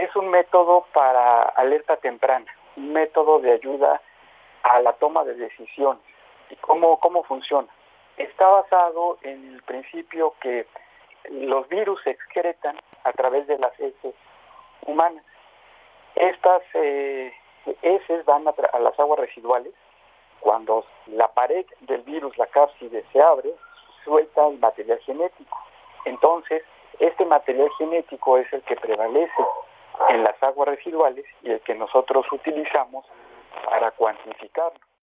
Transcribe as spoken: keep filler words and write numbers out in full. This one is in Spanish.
es un método para alerta temprana, un método de ayuda a la toma de decisiones. ¿Y cómo, cómo funciona? Está basado en el principio que los virus se excretan a través de las heces humanas. Estas eh, heces van a, a las aguas residuales. Cuando la pared del virus, la cápside, se abre, suelta el material genético. Entonces, este material genético es el que prevalece en las aguas residuales y el que nosotros utilizamos para cuantificarlo.